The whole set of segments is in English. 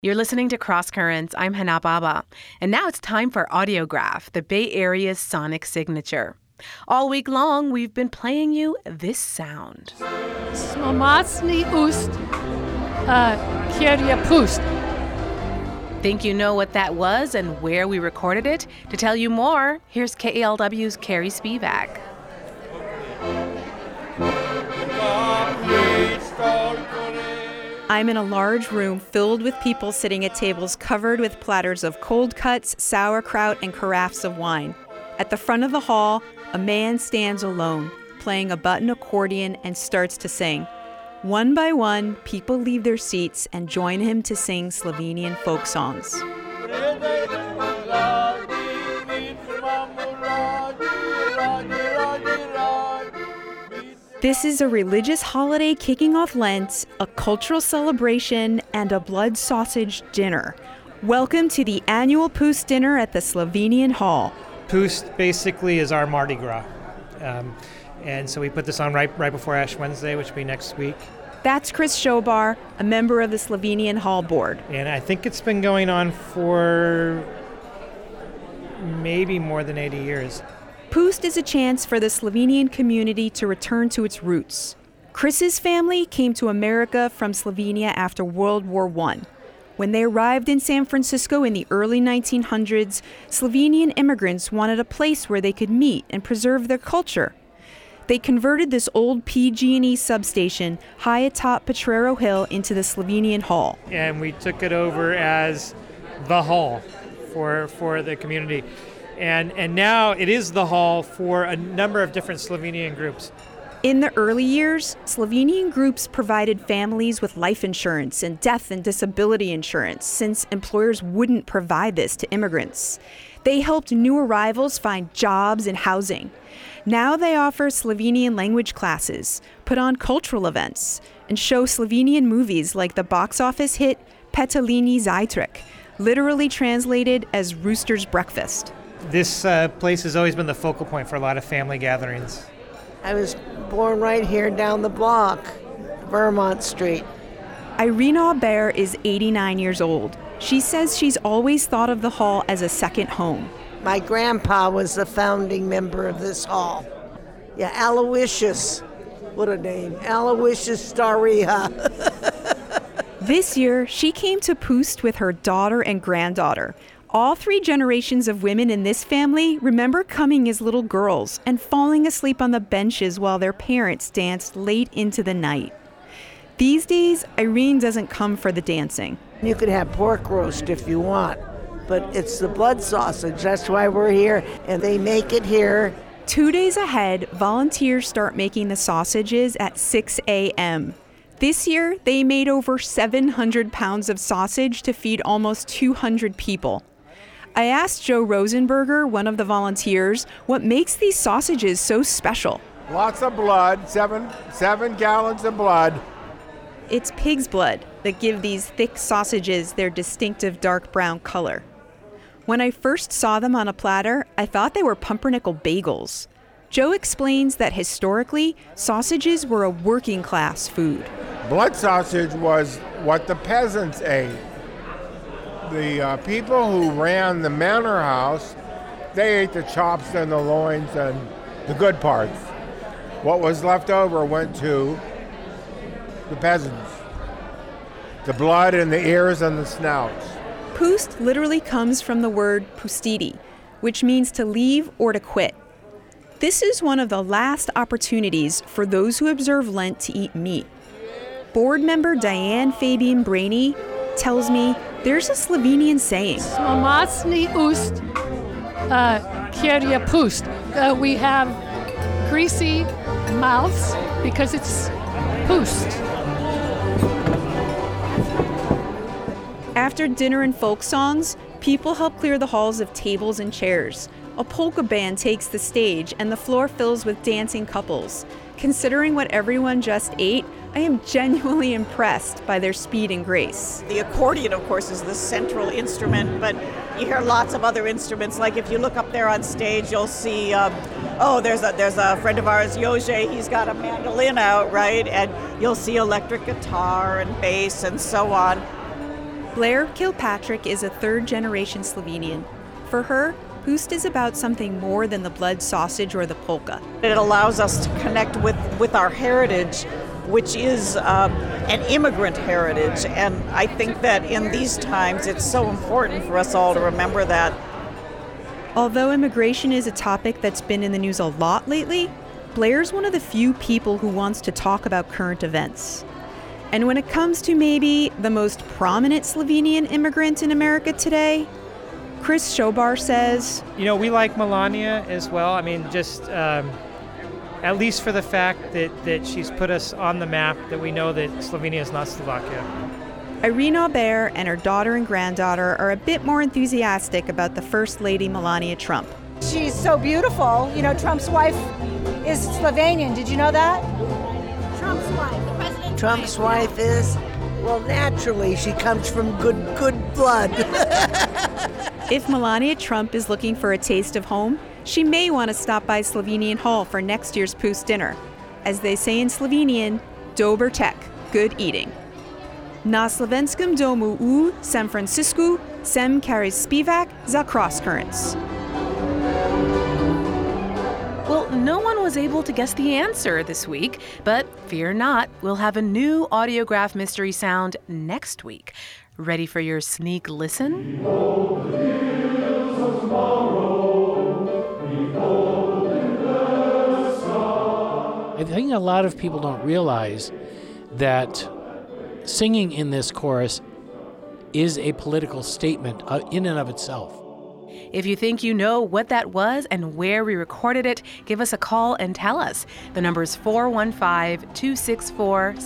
You're listening to Cross Currents. I'm Hana Baba. And now it's time for Audiograph, the Bay Area's sonic signature. All week long, we've been playing you this sound. Smamasni ust kieria pust. Think you know what that was and where we recorded it? To tell you more, here's KALW's Carrie Spivak. I'm in a large room filled with people sitting at tables covered with platters of cold cuts, sauerkraut, and carafes of wine. At the front of the hall, a man stands alone, playing a button accordion and starts to sing. One by one, people leave their seats and join him to sing Slovenian folk songs. This is a religious holiday kicking off Lent, a cultural celebration, and a blood sausage dinner. Welcome to the annual Pust dinner at the Slovenian Hall. Pust basically is our Mardi Gras. And so we put this on right before Ash Wednesday, which will be next week. That's Chris Schobar, a member of the Slovenian Hall Board. And I think it's been going on for maybe more than 80 years. Pust is a chance for the Slovenian community to return to its roots. Chris's family came to America from Slovenia after World War I. When they arrived in San Francisco in the early 1900s, Slovenian immigrants wanted a place where they could meet and preserve their culture. They converted this old PG&E substation high atop Potrero Hill into the Slovenian Hall. And we took it over as the hall for the community. And now it is the hall for a number of different Slovenian groups. In the early years, Slovenian groups provided families with life insurance and death and disability insurance, since employers wouldn't provide this to immigrants. They helped new arrivals find jobs and housing. Now they offer Slovenian language classes, put on cultural events, and show Slovenian movies like the box office hit Petelini Zajtrk, literally translated as Rooster's Breakfast. This place has always been the focal point for a lot of family gatherings. I was born right here down the block, Vermont Street. Irina Aubert is 89 years old. She says she's always thought of the hall as a second home. My grandpa was the founding member of this hall. Yeah, Aloysius. What a name. Aloysius Staria. This year, she came to Pust with her daughter and granddaughter. All three generations of women in this family remember coming as little girls and falling asleep on the benches while their parents danced late into the night. These days, Irene doesn't come for the dancing. You could have pork roast if you want, but it's the blood sausage. That's why we're here, and they make it here. 2 days ahead, volunteers start making the sausages at 6 a.m. This year, they made over 700 pounds of sausage to feed almost 200 people. I asked Joe Rosenberger, one of the volunteers, what makes these sausages so special. Lots of blood, seven gallons of blood. It's pig's blood that give these thick sausages their distinctive dark brown color. When I first saw them on a platter, I thought they were pumpernickel bagels. Joe explains that historically, sausages were a working class food. Blood sausage was what the peasants ate. The people who ran the manor house, they ate the chops and the loins and the good parts. What was left over went to the peasants. The blood and the ears and the snouts. Pust literally comes from the word pustiti, which means to leave or to quit. This is one of the last opportunities for those who observe Lent to eat meat. Board member Diane Fabian Brainy tells me there's a Slovenian saying. Smamasni ust kieria pust. We have greasy mouths because it's Pust. After dinner and folk songs, people help clear the halls of tables and chairs. A polka band takes the stage and the floor fills with dancing couples. Considering what everyone just ate, I am genuinely impressed by their speed and grace. The accordion, of course, is the central instrument, but you hear lots of other instruments. Like if you look up there on stage, you'll see, there's a friend of ours, Yoje, he's got a mandolin out, right? And you'll see electric guitar and bass and so on. Blair Kilpatrick is a third-generation Slovenian. For her, Pust is about something more than the blood sausage or the polka. It allows us to connect with our heritage, which is an immigrant heritage. And I think that in these times, it's so important for us all to remember that. Although immigration is a topic that's been in the news a lot lately, Blair's one of the few people who wants to talk about current events. And when it comes to maybe the most prominent Slovenian immigrant in America today, Chris Schobar says, We like Melania as well. I mean, just at least for the fact that she's put us on the map, that we know that Slovenia is not Slovakia. Irene Aubert and her daughter and granddaughter are a bit more enthusiastic about the First Lady Melania Trump. She's so beautiful. Trump's wife is Slovenian. Did you know that? Trump's wife. Trump's wife is, well, naturally, she comes from good blood. If Melania Trump is looking for a taste of home, she may want to stop by Slovenian Hall for next year's Pust dinner. As they say in Slovenian, dober tek, good eating. Na Slovenskem domu u San Francisco sem carries spivak za Cross Currents. Well, no one was able to guess the answer this week, but fear not, we'll have a new Audiograph mystery sound next week. Ready for your sneak listen? I think a lot of people don't realize that singing in this chorus is a political statement in and of itself. If you think you know what that was and where we recorded it, give us a call and tell us. The number is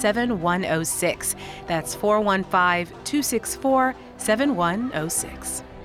415-264-7106. That's 415-264-7106.